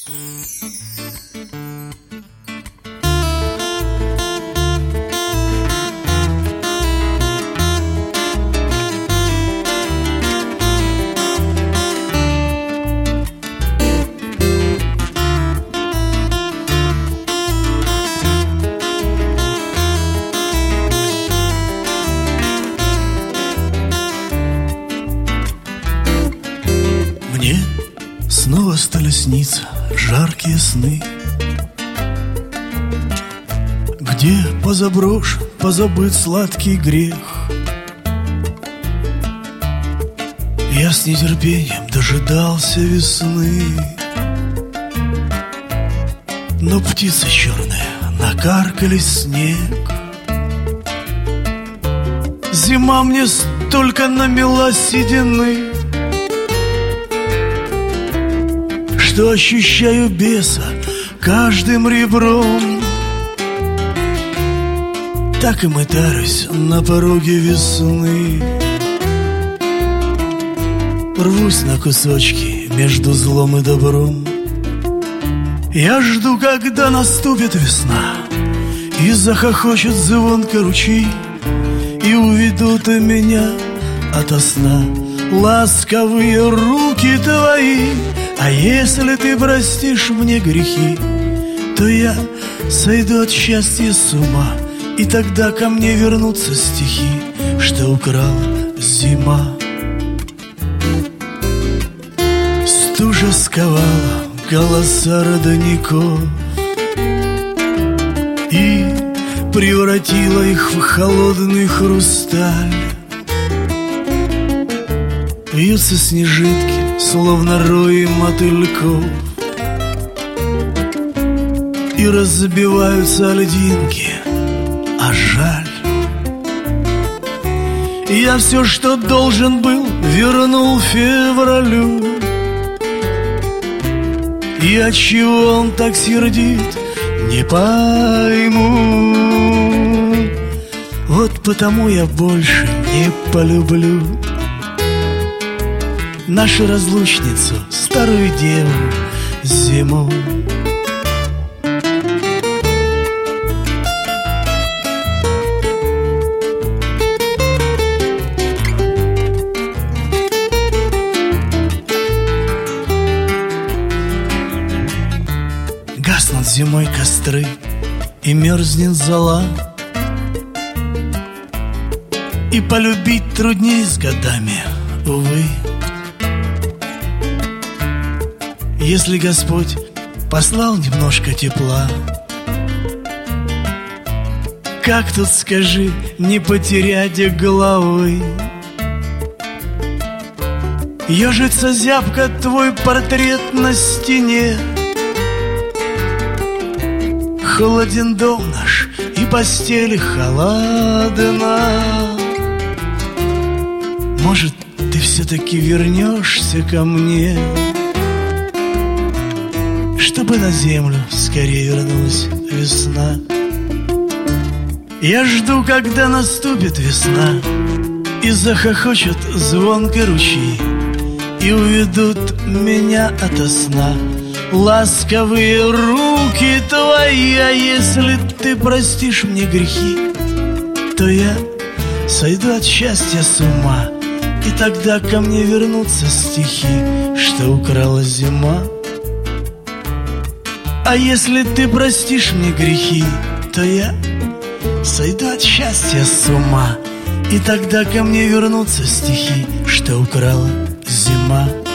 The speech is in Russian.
Снова стали сниться жаркие сны, где позаброшен, позабыт сладкий грех. Я с нетерпением дожидался весны, но птицы черные накаркались снег. Зима мне столько намела седины, что ощущаю беса каждым ребром. Так и мытарюсь на пороге весны, рвусь на кусочки между злом и добром. Я жду, когда наступит весна, и захохочет звонко ручей, и уведут меня ото сна ласковые руки твои. А если ты простишь мне грехи, то я сойду от счастья с ума, и тогда ко мне вернутся стихи, что украла зима. Стужа сковала голоса родников и превратила их в холодный хрусталь. Вьются снежинки, словно рои мотыльков, и разбиваются льдинки, а жаль. Я все, что должен был, вернул февралю. И отчего он так сердит, не пойму. Вот потому я больше не полюблю нашу разлучницу, старую деву, зиму. Гаснут зимой костры, и мерзнет зола, и полюбить трудней с годами, увы. Если Господь послал немножко тепла, как тут, скажи, не потерять головы? Ежится зябко твой портрет на стене, холоден дом наш, и постель холодна. Может, ты все-таки вернешься ко мне, чтобы на землю скорее вернулась весна. Я жду, когда наступит весна, и захохочут звонко ручьи, и уведут меня ото сна ласковые руки твои. А если ты простишь мне грехи, то я сойду от счастья с ума, и тогда ко мне вернутся стихи, что украла зима. А если ты простишь мне грехи, то я сойду от счастья с ума, и тогда ко мне вернутся стихи, что украла зима.